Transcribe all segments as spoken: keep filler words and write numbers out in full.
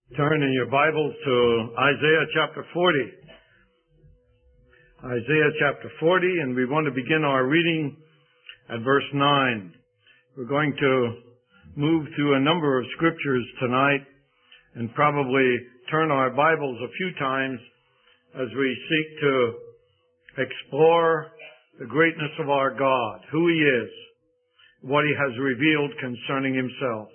Turn in your Bibles to Isaiah chapter forty. Isaiah chapter forty, and we want to begin our reading at verse nine. We're going to move through a number of scriptures tonight and probably turn our Bibles a few times as we seek to explore the greatness of our God, who He is, what He has revealed concerning Himself.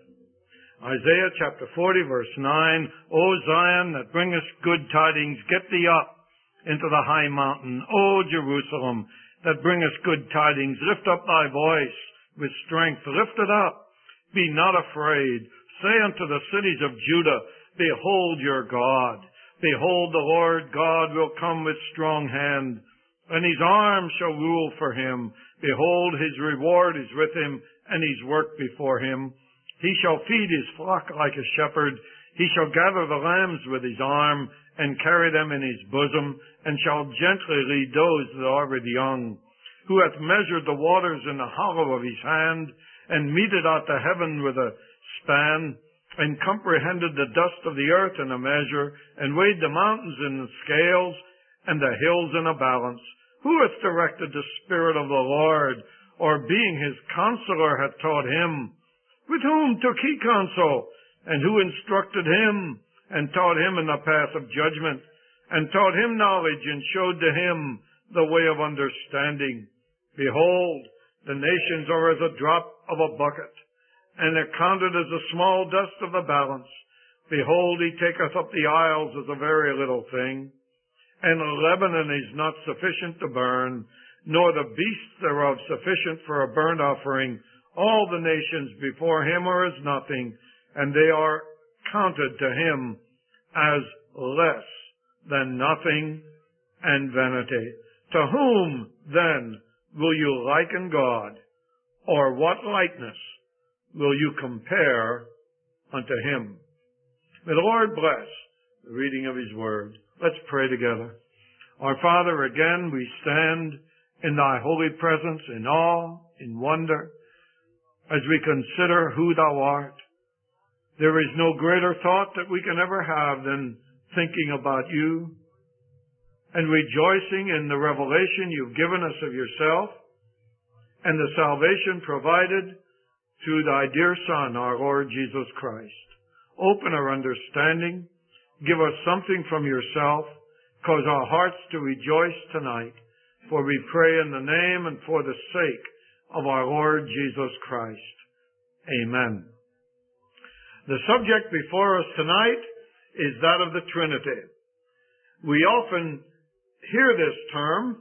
Isaiah chapter forty, verse nine, O Zion, that bringest good tidings, get thee up into the high mountain. O Jerusalem, that bringest good tidings, lift up thy voice with strength. Lift it up. Be not afraid. Say unto the cities of Judah, behold your God. Behold, the Lord God will come with strong hand, and His arm shall rule for Him. Behold, His reward is with Him, and His work before Him. He shall feed His flock like a shepherd. He shall gather the lambs with His arm, and carry them in His bosom, and shall gently lead those that are with young. Who hath measured the waters in the hollow of His hand, and meted out the heaven with a span, and comprehended the dust of the earth in a measure, and weighed the mountains in the scales, and the hills in a balance. Who hath directed the Spirit of the Lord, or being His counselor hath taught Him? With whom took He counsel? And who instructed Him, and taught Him in the path of judgment, and taught Him knowledge, and showed to Him the way of understanding? Behold, the nations are as a drop of a bucket, and are counted as the small dust of the balance. Behold, He taketh up the isles as a very little thing. And Lebanon is not sufficient to burn, nor the beasts thereof sufficient for a burnt offering. All the nations before Him are as nothing, and they are counted to Him as less than nothing and vanity. To whom, then, will you liken God, or what likeness will you compare unto Him? May the Lord bless the reading of His Word. Let's pray together. Our Father, again we stand in Thy holy presence in awe, in wonder, as we consider who Thou art. There is no greater thought that we can ever have than thinking about You and rejoicing in the revelation You've given us of Yourself and the salvation provided through Thy dear Son, our Lord Jesus Christ. Open our understanding. Give us something from Yourself. Cause our hearts to rejoice tonight. For we pray in the name and for the sake of our Lord Jesus Christ. Amen. The subject before us tonight is that of the Trinity. We often hear this term.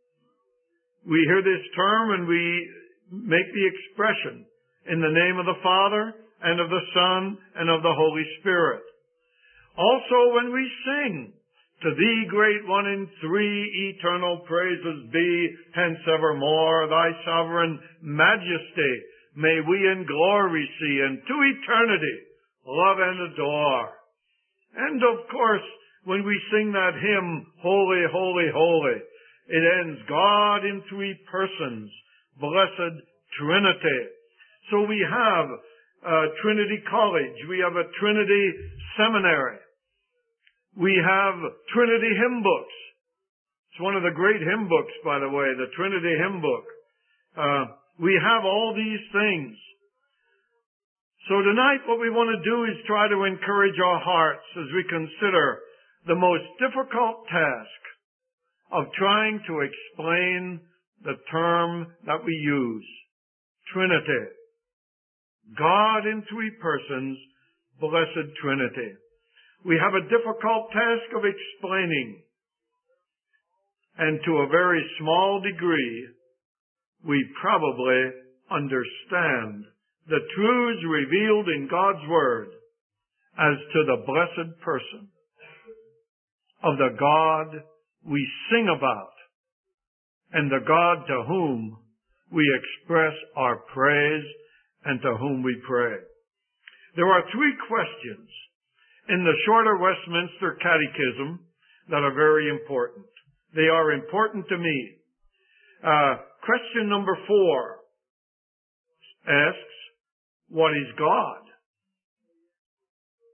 We hear this term and we make the expression in the name of the Father and of the Son and of the Holy Spirit. Also when we sing, to Thee, great one in three, eternal praises be, hence evermore, Thy sovereign majesty, may we in glory see, and to eternity love and adore. And of course, when we sing that hymn, Holy, Holy, Holy, it ends, God in three persons, blessed Trinity. So we have a Trinity College, we have a Trinity Seminary. We have Trinity hymn books. It's one of the great hymn books, by the way, the Trinity hymn book. Uh, we have all these things. So tonight what we want to do is try to encourage our hearts as we consider the most difficult task of trying to explain the term that we use, Trinity. God in three persons, blessed Trinity. We have a difficult task of explaining, and to a very small degree, we probably understand the truths revealed in God's Word as to the blessed person of the God we sing about and the God to whom we express our praise and to whom we pray. There are three questions in the Shorter Westminster Catechism that are very important. They are important to me. Uh, question number four asks, what is God?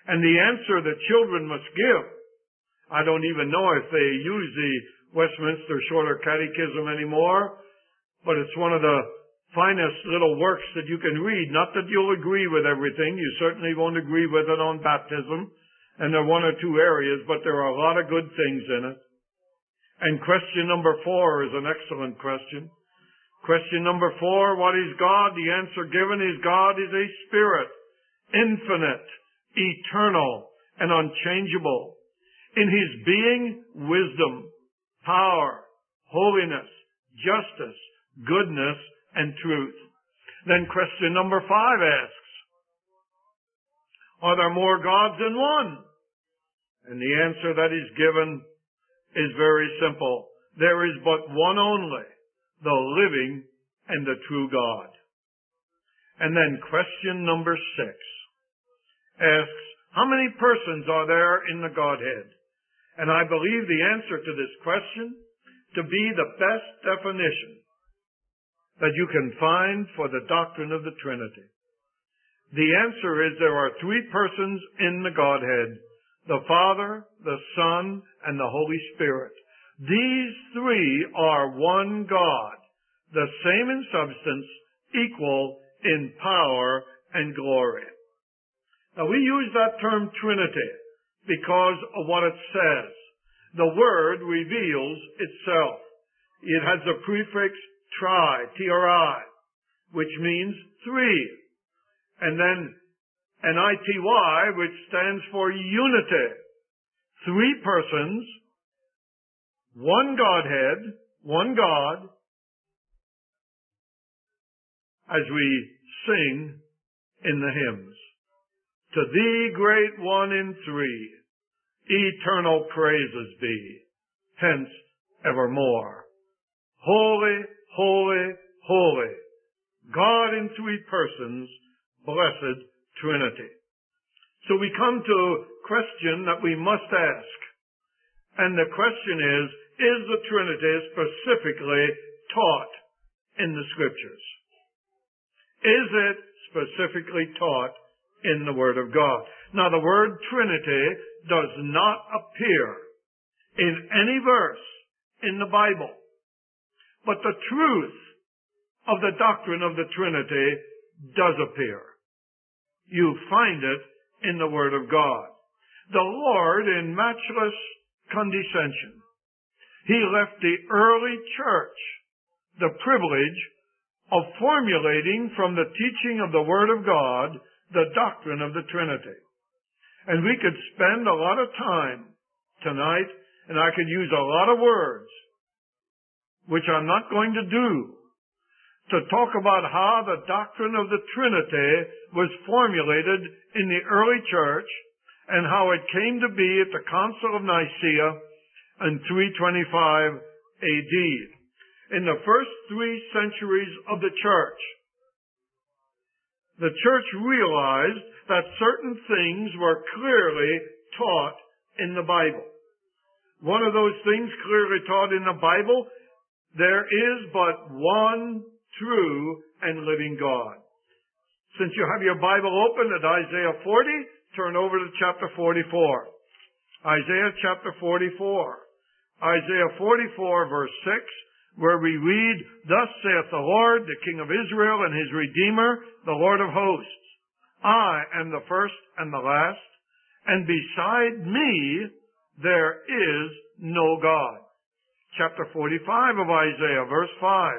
And the answer that children must give, I don't even know if they use the Westminster Shorter Catechism anymore, but it's one of the finest little works that you can read. Not that you'll agree with everything. You certainly won't agree with it on baptism, and there are one or two areas, but there are a lot of good things in it. And question number four is an excellent question. Question number four, what is God? The answer given is God is a spirit, infinite, eternal, and unchangeable. In his being, wisdom, power, holiness, justice, goodness, and truth. Then question number five asks, are there more gods than one? And the answer that is given is very simple. There is but one only, the living and the true God. And then question number six asks, how many persons are there in the Godhead? And I believe the answer to this question to be the best definition that you can find for the doctrine of the Trinity. The answer is there are three persons in the Godhead, the Father, the Son, and the Holy Spirit. These three are one God, the same in substance, equal in power and glory. Now we use that term Trinity because of what it says. The word reveals itself. It has the prefix tri, T R I, which means three. And then an I T Y, which stands for unity. Three persons, one Godhead, one God, as we sing in the hymns. To thee, great one in three, eternal praises be, hence evermore. Holy, holy, holy, God in three persons, blessed Trinity. So we come to a question that we must ask. And the question is, is the Trinity specifically taught in the Scriptures? Is it specifically taught in the Word of God? Now, the word Trinity does not appear in any verse in the Bible. But the truth of the doctrine of the Trinity does appear. You find it in the Word of God. The Lord, in matchless condescension, he left the early church the privilege of formulating from the teaching of the Word of God the doctrine of the Trinity. And we could spend a lot of time tonight, and I could use a lot of words, which I'm not going to do, to talk about how the doctrine of the Trinity was formulated in the early church and how it came to be at the Council of Nicaea in three twenty-five A D. In the first three centuries of the church, the church realized that certain things were clearly taught in the Bible. One of those things clearly taught in the Bible, there is but one true and living God. Since you have your Bible open at Isaiah forty, turn over to chapter forty-four. Isaiah chapter forty-four. Isaiah forty-four verse six, where we read, thus saith the Lord, the King of Israel and his Redeemer, the Lord of hosts. I am the first and the last, and beside me there is no God. Chapter forty-five of Isaiah, verse five.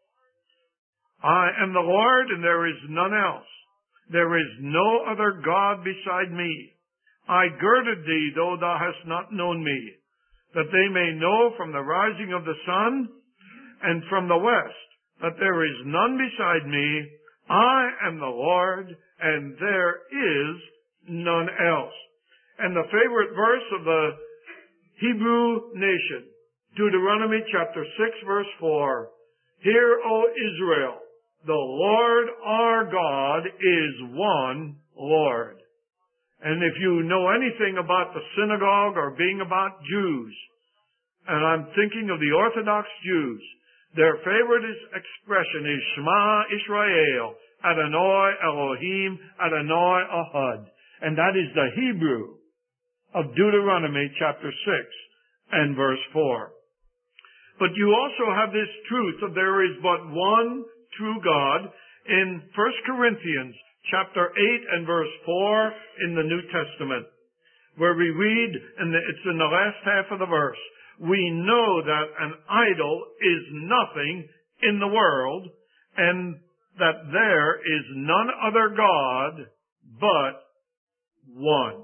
I am the Lord, and there is none else. There is no other God beside me. I girded thee, though thou hast not known me, that they may know from the rising of the sun and from the west that there is none beside me. I am the Lord, and there is none else. And the favorite verse of the Hebrew nation, Deuteronomy chapter six, verse four. Hear, O Israel, the Lord our God is one Lord. And if you know anything about the synagogue or being about Jews, and I'm thinking of the Orthodox Jews, their favorite expression is Shema Israel, Adonai Elohim, Adonai Ahad. And that is the Hebrew of Deuteronomy chapter six and verse four. But you also have this truth of there is but one true God in First Corinthians chapter eight and verse four in the New Testament, where we read, and it's in the last half of the verse, we know that an idol is nothing in the world, and that there is none other God but one.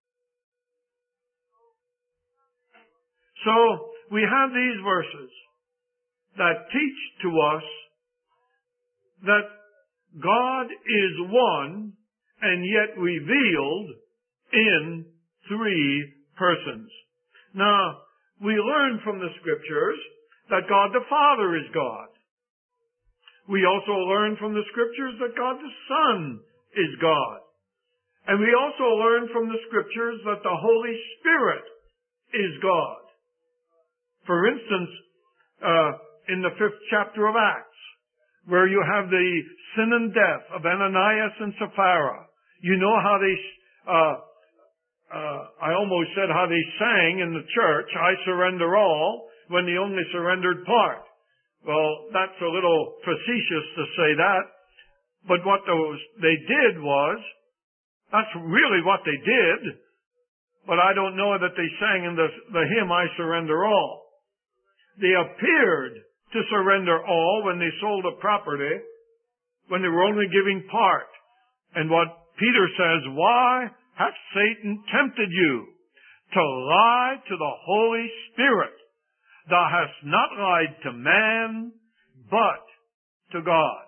So, we have these verses that teach to us that God is one and yet revealed in three persons. Now, we learn from the Scriptures that God the Father is God. We also learn from the Scriptures that God the Son is God. And we also learn from the Scriptures that the Holy Spirit is God. For instance, uh, in the fifth chapter of Acts, where you have the sin and death of Ananias and Sapphira, you know how they, uh, uh, I almost said how they sang in the church, I surrender all, when they only surrendered part. Well, that's a little facetious to say that, but what those, they did was, that's really what they did, but I don't know that they sang in the, the hymn, I surrender all. They appeared to surrender all when they sold a property, when they were only giving part. And what Peter says, why hath Satan tempted you to lie to the Holy Spirit? Thou hast not lied to man, but to God.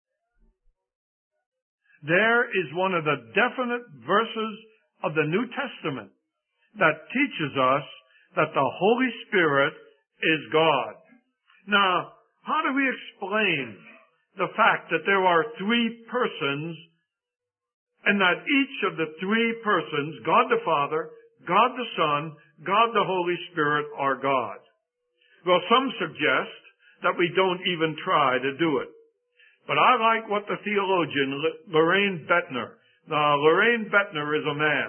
There is one of the definite verses of the New Testament that teaches us that the Holy Spirit is God. Now, how do we explain the fact that there are three persons and that each of the three persons, God the Father, God the Son, God the Holy Spirit, are God? Well, some suggest that we don't even try to do it. But I like what the theologian Loraine Boettner, now Loraine Boettner is a man,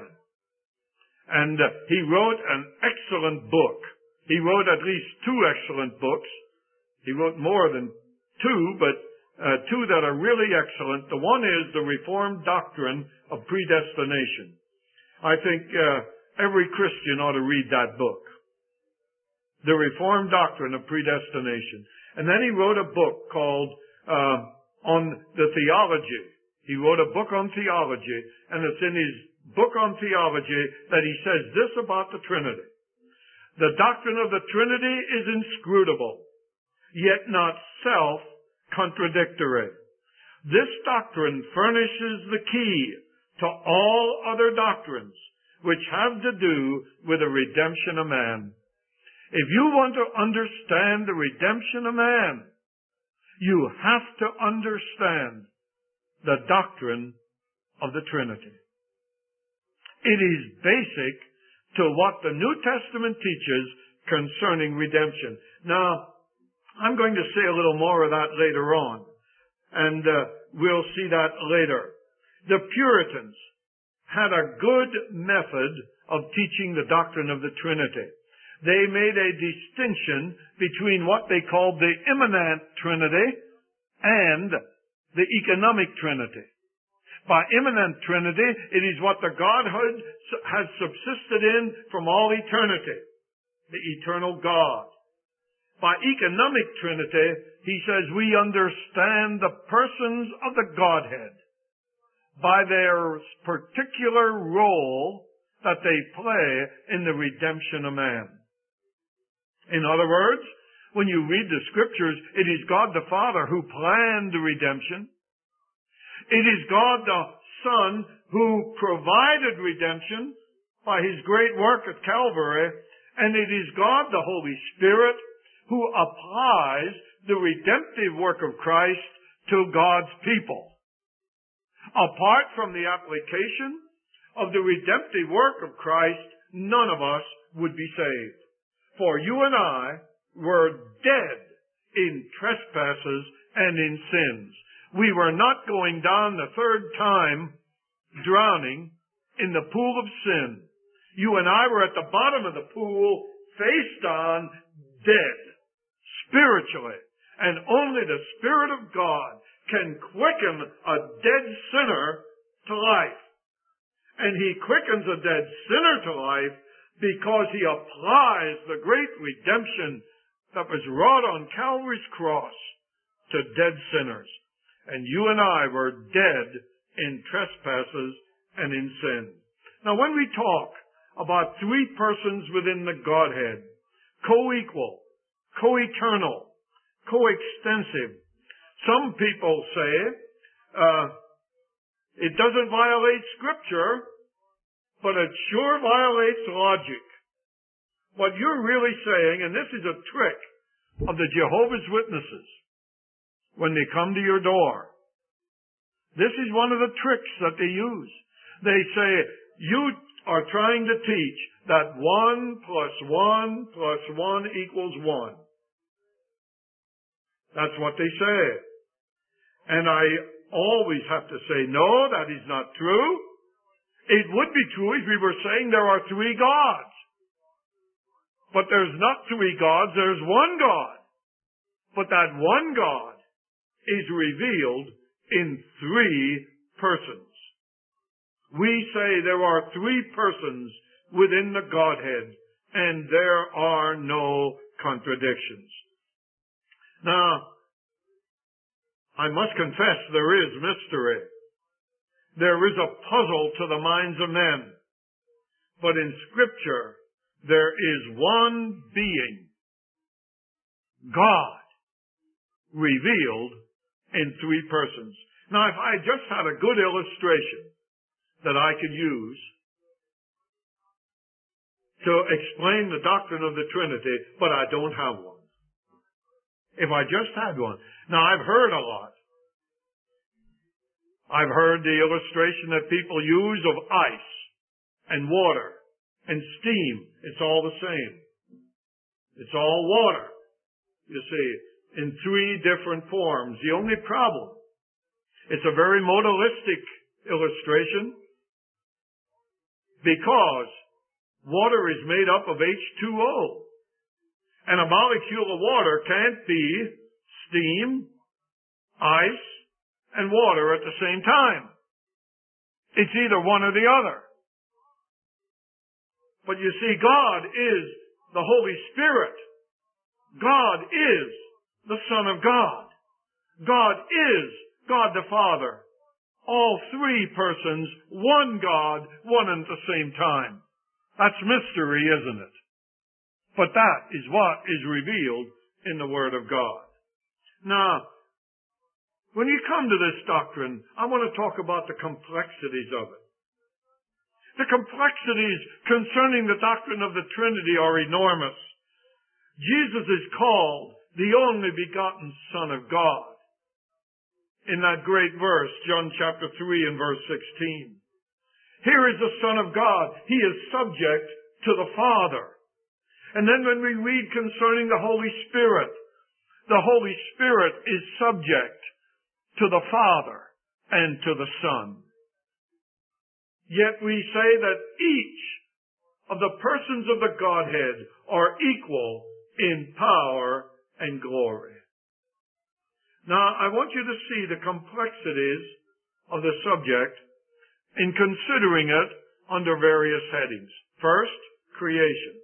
and uh, he wrote an excellent book. He wrote at least two excellent books. He wrote more than two, but uh, two that are really excellent. The one is The Reformed Doctrine of Predestination. I think uh, every Christian ought to read that book. The Reformed Doctrine of Predestination. And then he wrote a book called uh, On the Theology. He wrote a book on theology, and it's in his book on theology that he says this about the Trinity. The doctrine of the Trinity is inscrutable, yet not self-contradictory. This doctrine furnishes the key to all other doctrines which have to do with the redemption of man. If you want to understand the redemption of man, you have to understand the doctrine of the Trinity. It is basic to what the New Testament teaches concerning redemption. Now, I'm going to say a little more of that later on, and uh, we'll see that later. The Puritans had a good method of teaching the doctrine of the Trinity. They made a distinction between what they called the immanent Trinity and the economic Trinity. By immanent Trinity, it is what the Godhood has subsisted in from all eternity, the eternal God. By economic Trinity, he says we understand the persons of the Godhead by their particular role that they play in the redemption of man. In other words, when you read the Scriptures, it is God the Father who planned the redemption. It is God the Son who provided redemption by His great work at Calvary, and it is God the Holy Spirit who applies the redemptive work of Christ to God's people. Apart from the application of the redemptive work of Christ, none of us would be saved. For you and I were dead in trespasses and in sins. We were not going down the third time drowning in the pool of sin. You and I were at the bottom of the pool, face down, dead, spiritually. And only the Spirit of God can quicken a dead sinner to life. And He quickens a dead sinner to life because He applies the great redemption that was wrought on Calvary's cross to dead sinners. And you and I were dead in trespasses and in sin. Now when we talk about three persons within the Godhead, co-equal, co-eternal, coextensive, some people say uh, it doesn't violate Scripture, but it sure violates logic. What you're really saying, and this is a trick of the Jehovah's Witnesses when they come to your door. This is one of the tricks that they use. They say, you are trying to teach that one plus one plus one equals one. That's what they say. And I always have to say, no, that is not true. It would be true if we were saying there are three gods. But there's not three gods, there's one God. But that one God is revealed in three persons. We say there are three persons within the Godhead, and there are no contradictions. Now, I must confess there is mystery. There is a puzzle to the minds of men. But in Scripture, there is one being, God, revealed in three persons. Now, if I just had a good illustration that I could use to explain the doctrine of the Trinity, but I don't have one. If I just had one. Now, I've heard a lot. I've heard the illustration that people use of ice and water and steam. It's all the same. It's all water, you see, in three different forms. The only problem, it's a very modalistic illustration because water is made up of H two O. And a molecule of water can't be steam, ice, and water at the same time. It's either one or the other. But you see, God is the Holy Spirit. God is the Son of God. God is God the Father. All three persons, one God, one at the same time. That's mystery, isn't it? But that is what is revealed in the Word of God. Now, when you come to this doctrine, I want to talk about the complexities of it. The complexities concerning the doctrine of the Trinity are enormous. Jesus is called the only begotten Son of God. In that great verse, John chapter three and verse sixteen. Here is the Son of God. He is subject to the Father. And then when we read concerning the Holy Spirit, the Holy Spirit is subject to the Father and to the Son. Yet we say that each of the persons of the Godhead are equal in power and glory. Now, I want you to see the complexities of the subject in considering it under various headings. First, creation.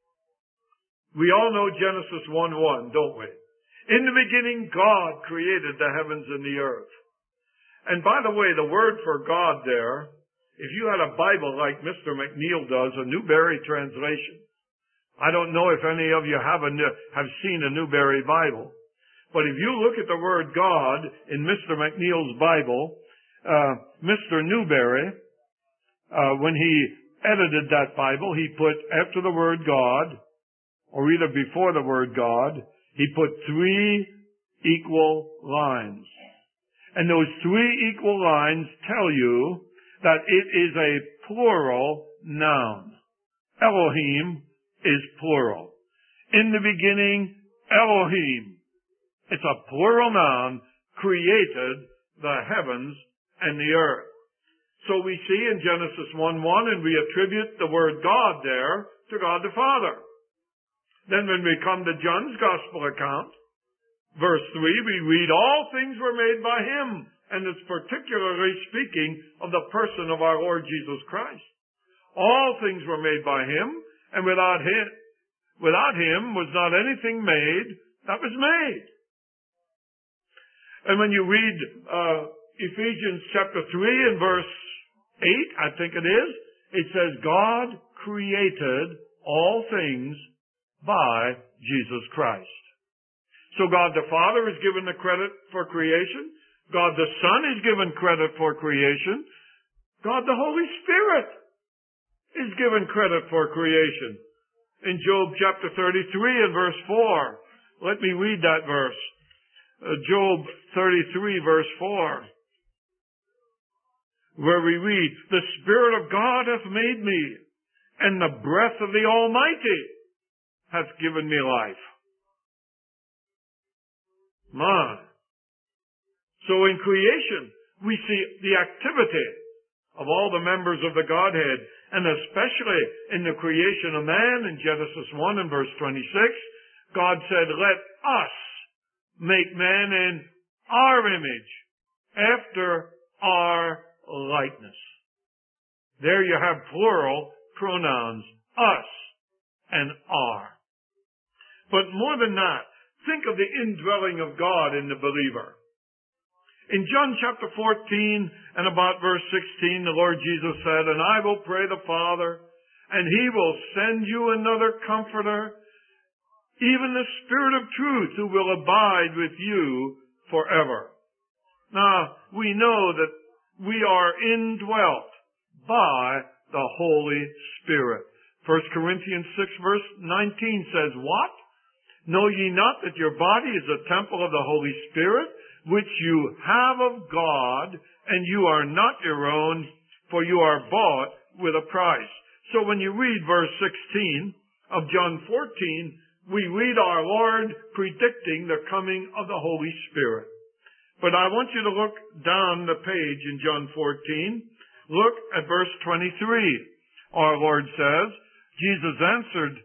We all know Genesis one one, don't we? In the beginning, God created the heavens and the earth. And by the way, the word for God there, if you had a Bible like Mister McNeil does, a Newberry translation, I don't know if any of you have, a, have seen a Newberry Bible, but if you look at the word God in Mister McNeil's Bible, uh, Mister Newberry, uh, when he edited that Bible, he put after the word God, or either before the word God, he put three equal lines. And those three equal lines tell you that it is a plural noun. Elohim is plural. In the beginning, Elohim. It's a plural noun, created the heavens and the earth. So we see in Genesis one one, and we attribute the word God there to God the Father. Then when we come to John's Gospel account, verse three, we read, all things were made by him. And it's particularly speaking of the person of our Lord Jesus Christ. All things were made by him, and without him, without him was not anything made that was made. And when you read uh, Ephesians chapter three and verse eight, I think it is, it says, God created all things by Jesus Christ. So God the Father is given the credit for creation. God the Son is given credit for creation. God the Holy Spirit is given credit for creation. In Job chapter thirty-three and verse four, let me read that verse. Uh, Job thirty-three verse four, where we read, the Spirit of God hath made me, and the breath of the Almighty hath given me life. My. So in creation, we see the activity of all the members of the Godhead, and especially in the creation of man in Genesis one and verse twenty-six, God said, let us make man in our image, after our likeness. There you have plural pronouns, us and our. But more than that, think of the indwelling of God in the believer. In John chapter fourteen and about verse sixteen, the Lord Jesus said, and I will pray the Father, and he will send you another comforter, even the Spirit of truth, who will abide with you forever. Now, we know that we are indwelt by the Holy Spirit. First Corinthians six verse nineteen says, what? Know ye not that your body is a temple of the Holy Spirit, which you have of God, and you are not your own, for you are bought with a price. So when you read verse sixteen of John fourteen, we read our Lord predicting the coming of the Holy Spirit. But I want you to look down the page in John fourteen. Look at verse twenty-three. Our Lord says, Jesus answered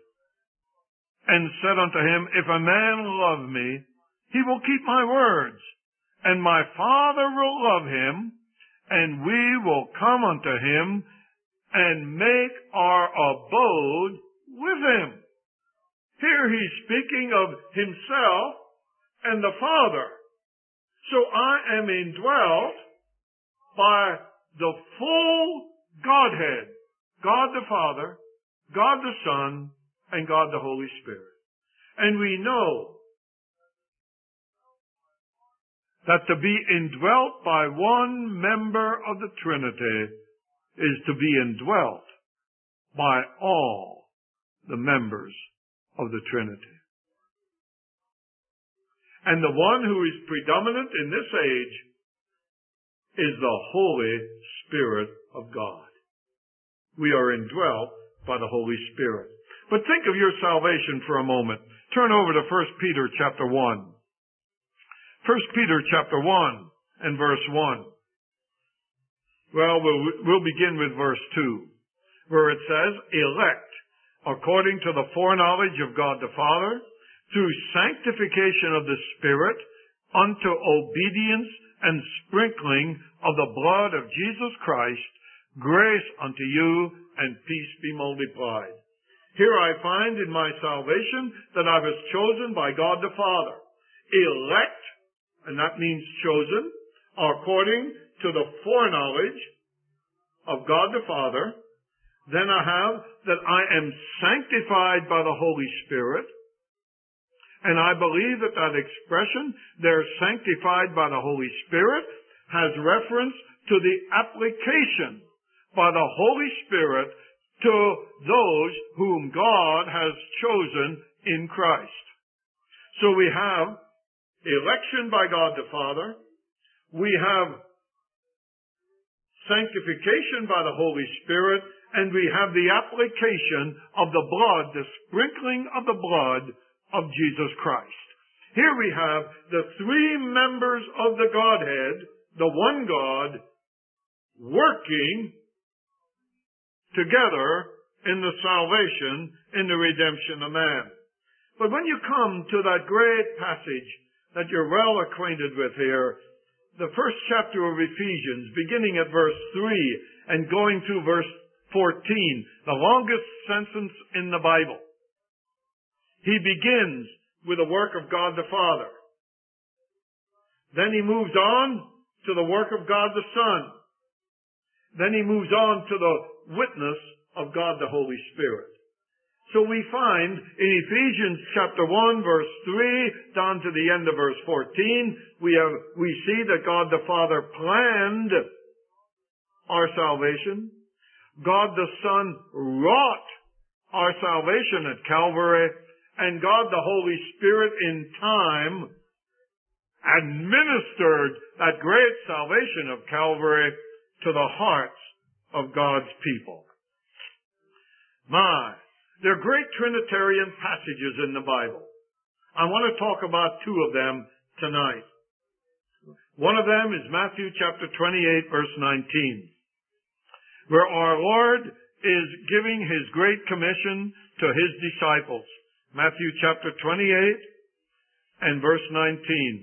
and said unto him, if a man love me, he will keep my words, and my Father will love him, and we will come unto him and make our abode with him. Here he's speaking of himself and the Father. So I am indwelt by the full Godhead, God the Father, God the Son, and God the Holy Spirit. And we know that to be indwelt by one member of the Trinity is to be indwelt by all the members of the Trinity. And the one who is predominant in this age is the Holy Spirit of God. We are indwelt by the Holy Spirit. But think of your salvation for a moment. Turn over to First Peter chapter one. First Peter chapter one and verse one. Well, we'll, we'll begin with verse two, where it says, elect according to the foreknowledge of God the Father, through sanctification of the Spirit, unto obedience and sprinkling of the blood of Jesus Christ, grace unto you and peace be multiplied. Here I find in my salvation that I was chosen by God the Father. Elect, and that means chosen, according to the foreknowledge of God the Father. Then I have that I am sanctified by the Holy Spirit. And I believe that that expression, they're sanctified by the Holy Spirit, has reference to the application by the Holy Spirit to those whom God has chosen in Christ. So we have election by God the Father. We have sanctification by the Holy Spirit. And we have the application of the blood, the sprinkling of the blood of Jesus Christ. Here we have the three members of the Godhead, the one God, working together in the salvation, in the redemption of man. But when you come to that great passage that you're well acquainted with here, the first chapter of Ephesians, beginning at verse three and going through verse fourteen, the longest sentence in the Bible. He begins with the work of God the Father. Then he moves on to the work of God the Son. Then he moves on to the witness of God the Holy Spirit. So we find in Ephesians chapter one verse three down to the end of verse fourteen, we have, we see that God the Father planned our salvation. God the Son wrought our salvation at Calvary, and God the Holy Spirit in time administered that great salvation of Calvary to the hearts of God's people. My, there are great Trinitarian passages in the Bible. I want to talk about two of them tonight. One of them is Matthew chapter twenty-eight, verse nineteen, where our Lord is giving His great commission to His disciples. Matthew chapter twenty-eight and verse nineteen.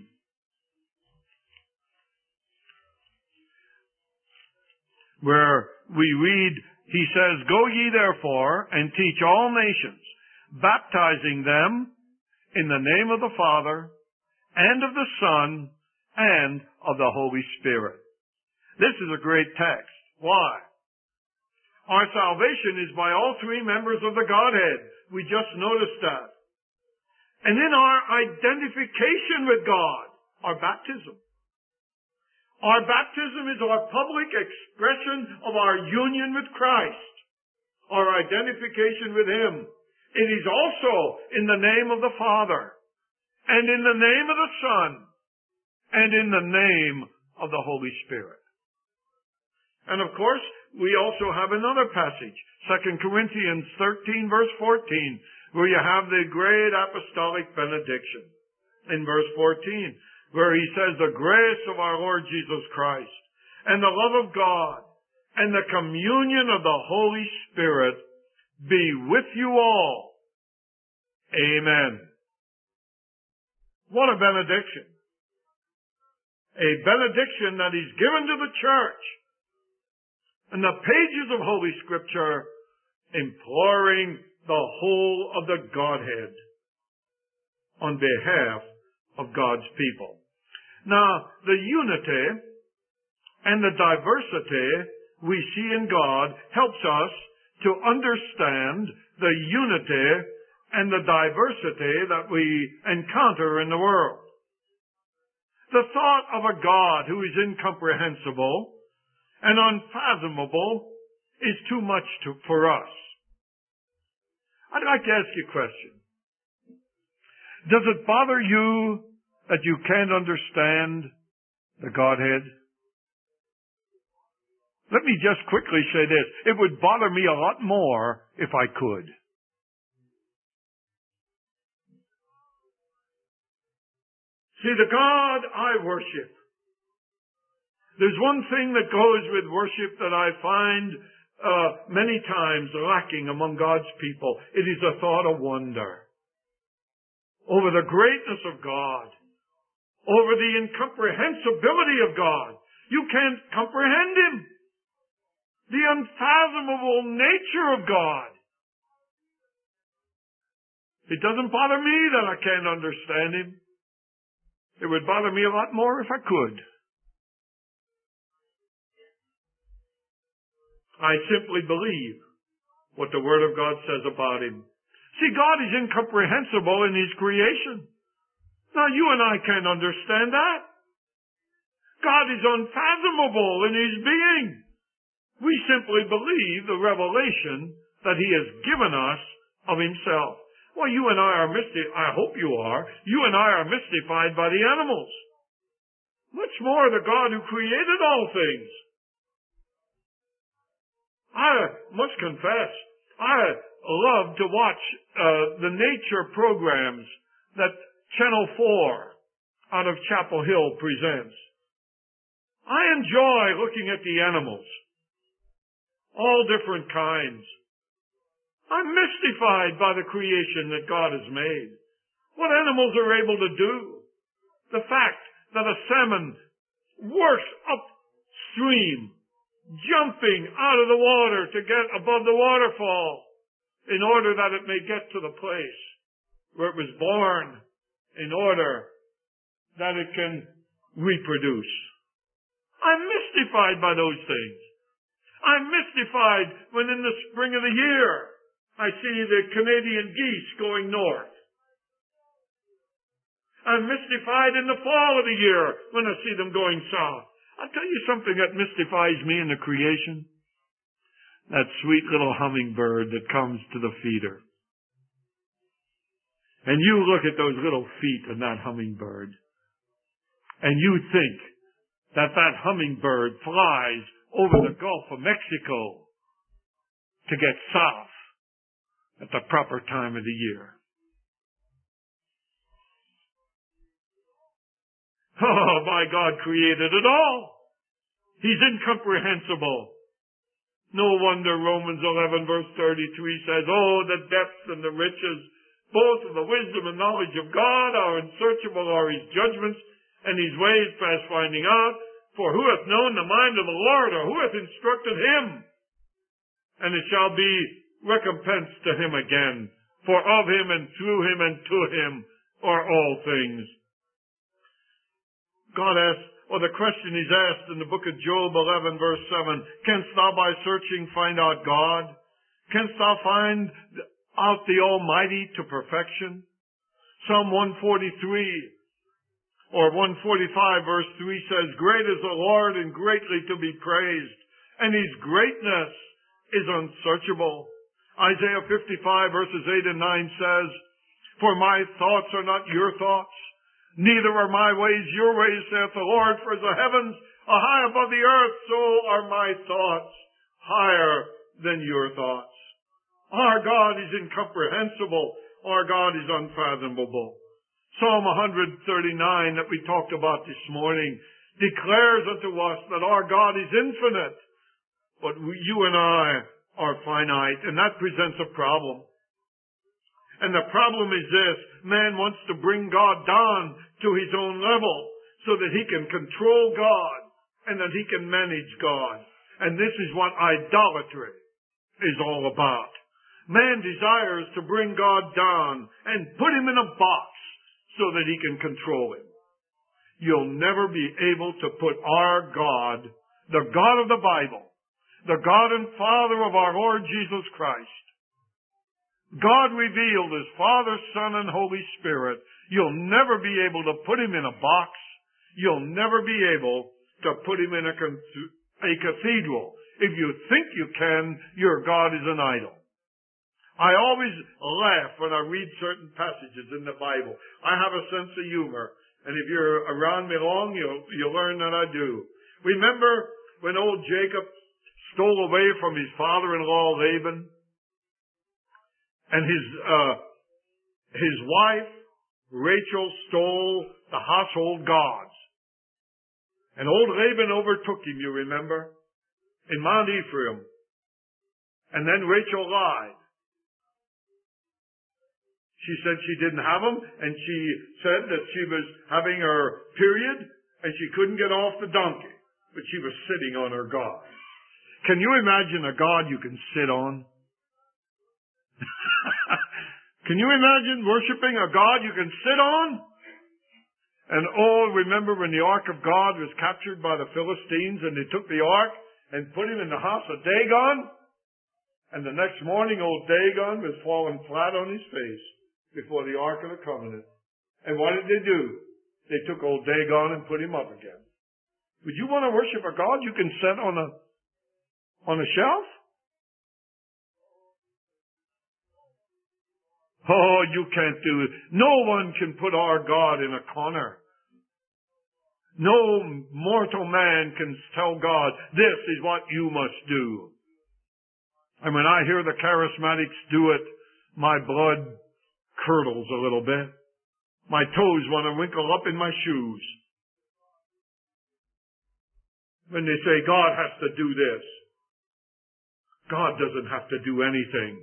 Where we read, he says, "Go ye therefore and teach all nations, baptizing them in the name of the Father and of the Son and of the Holy Spirit." This is a great text. Why? Our salvation is by all three members of the Godhead. We just noticed that. And in our identification with God, our baptism. Our baptism is our public expression of our union with Christ, our identification with Him. It is also in the name of the Father, and in the name of the Son, and in the name of the Holy Spirit. And of course, we also have another passage, Second Corinthians thirteen, verse fourteen, where you have the great apostolic benediction in verse fourteen. Where he says, "The grace of our Lord Jesus Christ, and the love of God, and the communion of the Holy Spirit be with you all. Amen." What a benediction. A benediction that He's given to the church. And the pages of Holy Scripture imploring the whole of the Godhead on behalf of God's people. Now, the unity and the diversity we see in God helps us to understand the unity and the diversity that we encounter in the world. The thought of a God who is incomprehensible and unfathomable is too much to, for us. I'd like to ask you a question. Does it bother you that you can't understand the Godhead? Let me just quickly say this. It would bother me a lot more if I could. See, the God I worship. There's one thing that goes with worship that I find uh, many times lacking among God's people. It is a thought of wonder over the greatness of God, over the incomprehensibility of God. You can't comprehend Him. The unfathomable nature of God. It doesn't bother me that I can't understand Him. It would bother me a lot more if I could. I simply believe what the Word of God says about Him. See, God is incomprehensible in His creation. Now, you and I can't understand that. God is unfathomable in His being. We simply believe the revelation that He has given us of Himself. Well, you and I are mystified. I hope you are. You and I are mystified by the animals. Much more the God who created all things. I must confess, I love to watch uh, the nature programs that Channel four out of Chapel Hill presents. I enjoy looking at the animals, all different kinds. I'm mystified by the creation that God has made. What animals are able to do. The fact that a salmon works upstream, jumping out of the water to get above the waterfall in order that it may get to the place where it was born, in order that it can reproduce. I'm mystified by those things. I'm mystified when in the spring of the year I see the Canadian geese going north. I'm mystified in the fall of the year when I see them going south. I'll tell you something that mystifies me in the creation. That sweet little hummingbird that comes to the feeder. And you look at those little feet of that hummingbird, and you think that that hummingbird flies over the Gulf of Mexico to get south at the proper time of the year. Oh, my God created it all. He's incomprehensible. No wonder Romans eleven verse thirty-three says, oh, the depths and the riches, both of the wisdom and knowledge of God, are unsearchable are his judgments, and his ways past finding out. For who hath known the mind of the Lord, or who hath instructed him? And it shall be recompense to him again. For of him and through him and to him are all things. God asks, or the question is asked in the book of Job eleven verse seven, canst thou by searching find out God? Canst thou find out the Almighty to perfection? Psalm one forty-three or one forty-five verse three says, great is the Lord and greatly to be praised, and his greatness is unsearchable. Isaiah fifty-five verses eight and nine says, for my thoughts are not your thoughts, neither are my ways your ways, saith the Lord. For as the heavens are high above the earth, so are my thoughts higher than your thoughts. Our God is incomprehensible. Our God is unfathomable. Psalm one thirty-nine that we talked about this morning declares unto us that our God is infinite, but we, you and I are finite, and that presents a problem. And the problem is this: man wants to bring God down to his own level so that he can control God and that he can manage God. And this is what idolatry is all about. Man desires to bring God down and put him in a box so that he can control him. You'll never be able to put our God, the God of the Bible, the God and Father of our Lord Jesus Christ, God revealed as Father, Son, and Holy Spirit, you'll never be able to put him in a box. You'll never be able to put him in a, a cathedral. If you think you can, your God is an idol. I always laugh when I read certain passages in the Bible. I have a sense of humor, and if you're around me long, you'll, you'll learn that I do. Remember when old Jacob stole away from his father-in-law Laban? And his, uh, his wife, Rachel, stole the household gods. And old Laban overtook him, you remember, in Mount Ephraim. And then Rachel lied. She said she didn't have them, and she said that she was having her period, and she couldn't get off the donkey, but she was sitting on her God. Can you imagine a God you can sit on? Can you imagine worshiping a God you can sit on? And oh, remember when the Ark of God was captured by the Philistines and they took the Ark and put him in the house of Dagon? And the next morning old Dagon was falling flat on his face before the Ark of the Covenant. And what did they do? They took old Dagon and put him up again. Would you want to worship a God you can set on a, on a shelf? Oh, you can't do it. No one can put our God in a corner. No mortal man can tell God, this is what you must do. And when I hear the charismatics do it, my blood curdles a little bit. My toes want to wrinkle up in my shoes. when they say God has to do this. God doesn't have to do anything.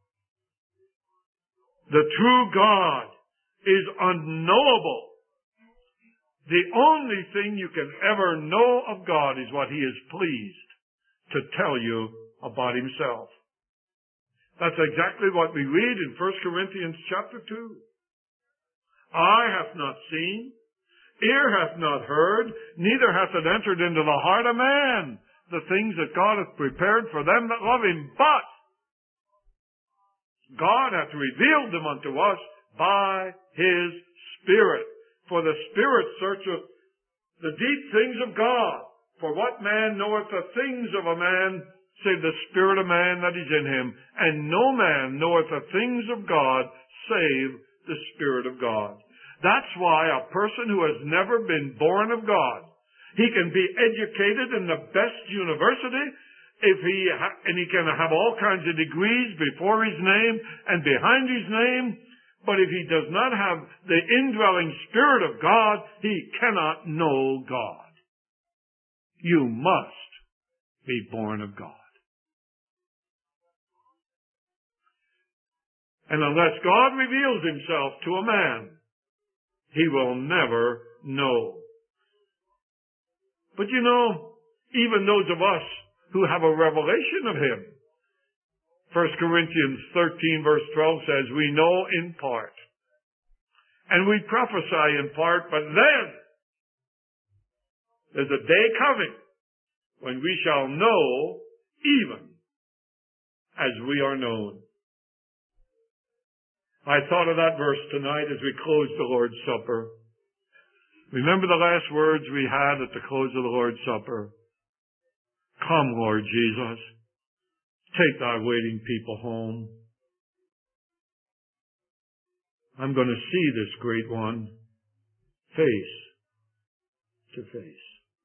The true God is unknowable. The only thing you can ever know of God is what He is pleased to tell you about Himself. That's exactly what we read in First Corinthians chapter two. Eye hath not seen, ear hath not heard, neither hath it entered into the heart of man the things that God hath prepared for them that love Him. But God hath revealed them unto us by His Spirit. For the Spirit searcheth the deep things of God. For what man knoweth the things of a man, save the spirit of man that is in him? And no man knoweth the things of God, save the Spirit of God. That's why a person who has never been born of God, he can be educated in the best university, if he ha- and he can have all kinds of degrees before his name and behind his name, but if he does not have the indwelling Spirit of God, he cannot know God. You must be born of God. And unless God reveals Himself to a man, he will never know. But you know, even those of us who have a revelation of Him, First Corinthians thirteen verse twelve says, we know in part. And we prophesy in part, but then there's a day coming when we shall know even as we are known. I thought of that verse tonight as we closed the Lord's Supper. Remember the last words we had at the close of the Lord's Supper? Come, Lord Jesus. Take thy waiting people home. I'm going to see this great one face to face.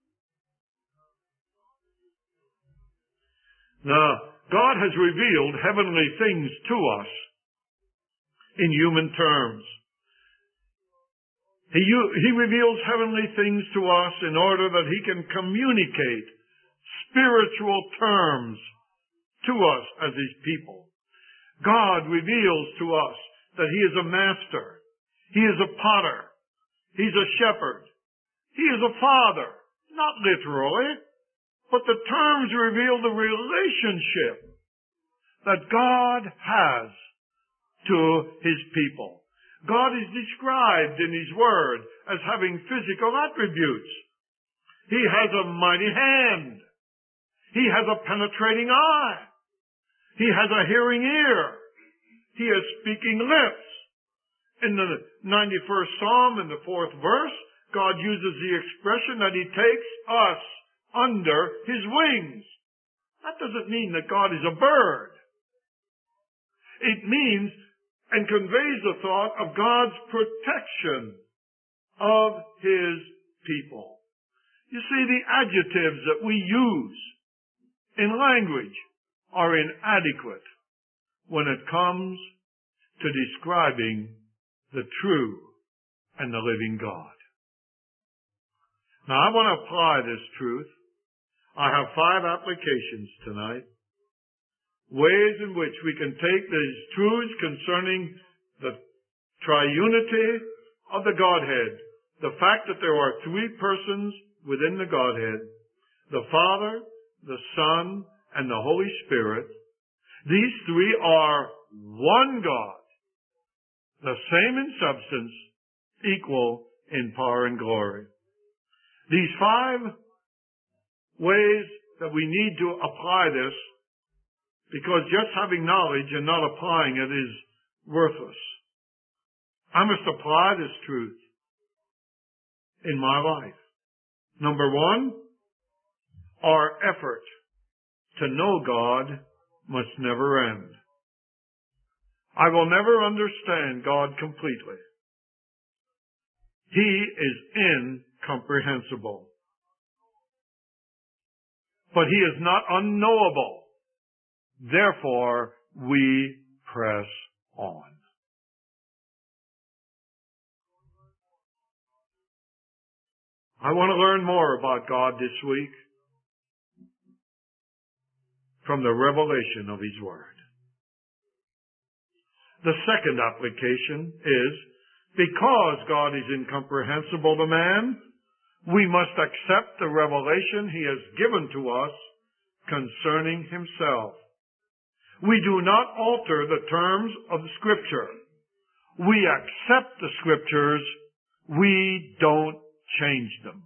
Now, God has revealed heavenly things to us in human terms. He, he reveals heavenly things to us in order that He can communicate spiritual terms to us as His people. God reveals to us that He is a master. He is a potter. He's a shepherd. He is a father. Not literally, but the terms reveal the relationship that God has to His people. God is described in His Word as having physical attributes. He has a mighty hand. He has a penetrating eye. He has a hearing ear. He has speaking lips. In the ninety-first Psalm, in the fourth verse, God uses the expression that He takes us under His wings. That doesn't mean that God is a bird. It means and conveys the thought of God's protection of His people. You see, the adjectives that we use in language are inadequate when it comes to describing the true and the living God. Now, I want to apply this truth. I have five applications tonight. Ways in which we can take these truths concerning the triunity of the Godhead. The fact that there are three persons within the Godhead. The Father, the Son, and the Holy Spirit. These three are one God. The same in substance, equal in power and glory. These five ways that we need to apply this, because just having knowledge and not applying it is worthless. I must apply this truth in my life. Number one, our effort to know God must never end. I will never understand God completely. He is incomprehensible. But He is not unknowable. Therefore, we press on. I want to learn more about God this week. from the revelation of His Word. The second application is, because God is incomprehensible to man, we must accept the revelation He has given to us concerning Himself. We do not alter the terms of the Scripture. We accept the Scriptures. We don't change them.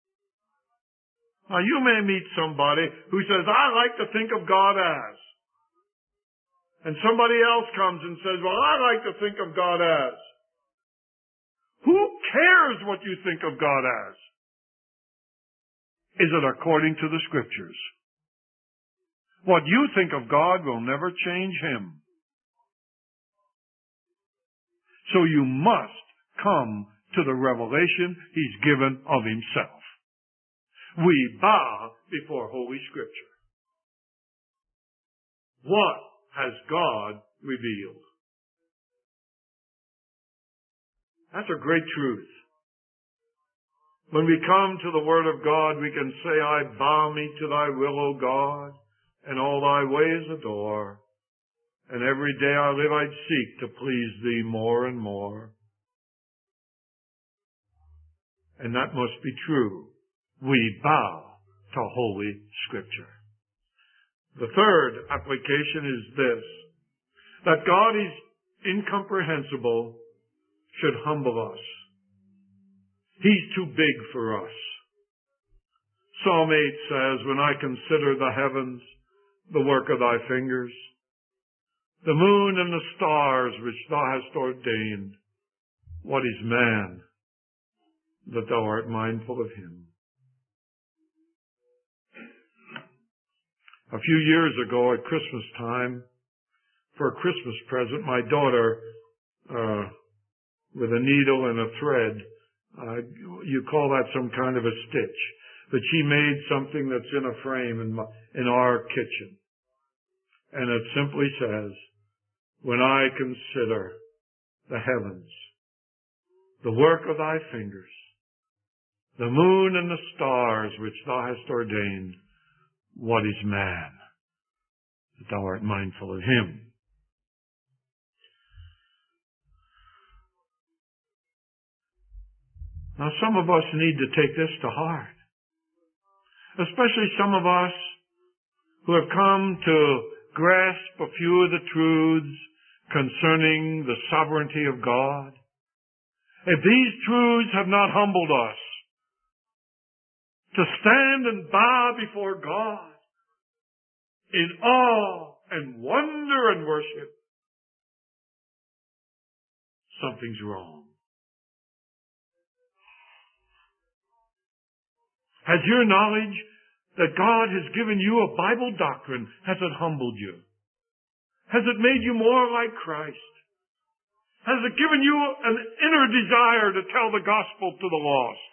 Now, you may meet somebody who says, I like to think of God as. And somebody else comes and says, well, I like to think of God as. Who cares what you think of God as? Is it according to the Scriptures? What you think of God will never change Him. So you must come to the revelation He's given of Himself. We bow before Holy Scripture. What has God revealed? That's a great truth. When we come to the Word of God, we can say, I bow me to Thy will, O God, and all Thy ways adore. And every day I live I'd seek to please Thee more and more. And that must be true. We bow to Holy Scripture. The third application is this, that God is incomprehensible should humble us. He's too big for us. Psalm eight says, when I consider the heavens, the work of Thy fingers, the moon and the stars which Thou hast ordained, what is man that Thou art mindful of him? A few years ago at Christmas time, for a Christmas present, my daughter, uh, with a needle and a thread, uh, you call that some kind of a stitch, but she made something that's in a frame in, my, in our kitchen. And it simply says, when I consider the heavens, the work of Thy fingers, the moon and the stars which Thou hast ordained, what is man that Thou art mindful of him? Now, some of us need to take this to heart, especially some of us who have come to grasp a few of the truths concerning the sovereignty of God. If these truths have not humbled us to stand and bow before God in awe and wonder and worship, something's wrong. Has your knowledge that God has given you a Bible doctrine, has it humbled you? Has it made you more like Christ? Has it given you an inner desire to tell the gospel to the lost?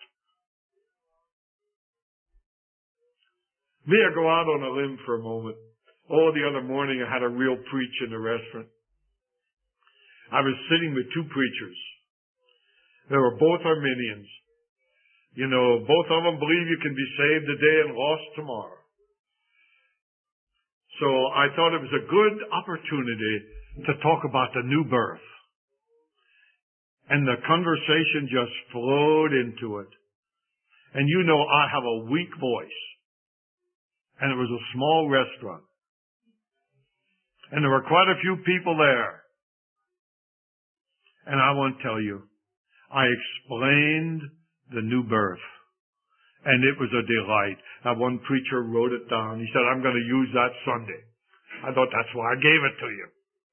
May I go out on a limb for a moment? Oh, the other morning I had a real preach in the restaurant. I was sitting with two preachers. They were both Arminians. You know, both of them believe you can be saved today and lost tomorrow. So I thought it was a good opportunity to talk about the new birth. And the conversation just flowed into it. And you know I have a weak voice. And it was a small restaurant. And there were quite a few people there. And I want to tell you, I explained the new birth. And it was a delight. That one preacher wrote it down. He said, I'm going to use that Sunday. I thought that's why I gave it to you.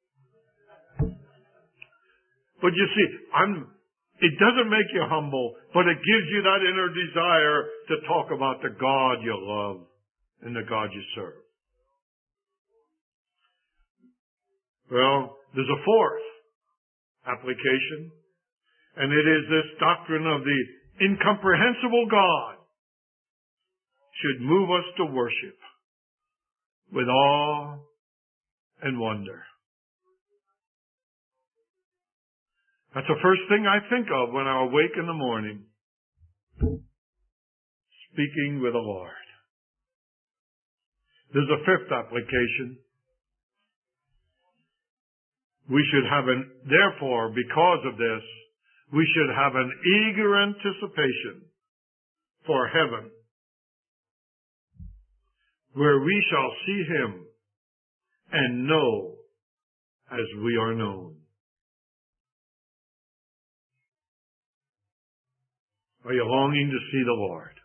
But you see, I'm, it doesn't make you humble, but it gives you that inner desire to talk about the God you love and the God you serve. Well, there's a fourth application, and it is this doctrine of the incomprehensible God should move us to worship with awe and wonder. That's the first thing I think of when I awake in the morning. Speaking with the Lord. There's a fifth application. We should have an, therefore, because of this, we should have an eager anticipation for heaven, where we shall see him and know as we are known. Are you longing to see the Lord?